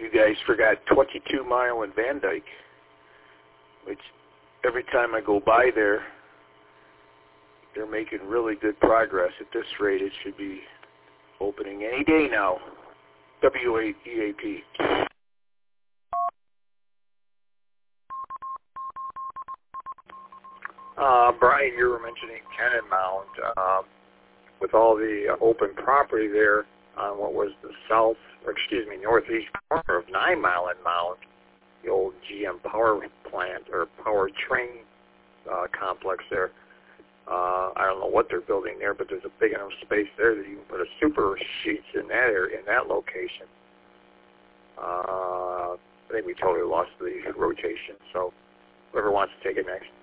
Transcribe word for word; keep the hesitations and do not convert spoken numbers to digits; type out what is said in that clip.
you guys forgot twenty-two Mile in Van Dyke, which every time I go by there, they're making really good progress. At this rate, it should be opening any day now. W A E A P. Uh, Brian, you were mentioning Tenenmount. Uh, with all the uh, open property there on what was the south, or excuse me, northeast corner of Nine Mile and Mount, the old G M power plant or power train uh, complex there. Uh, I don't know what they're building there, but there's a big enough space there that you can put a super sheets in that area, in that location. Uh, I think we totally lost the rotation, so whoever wants to take it next.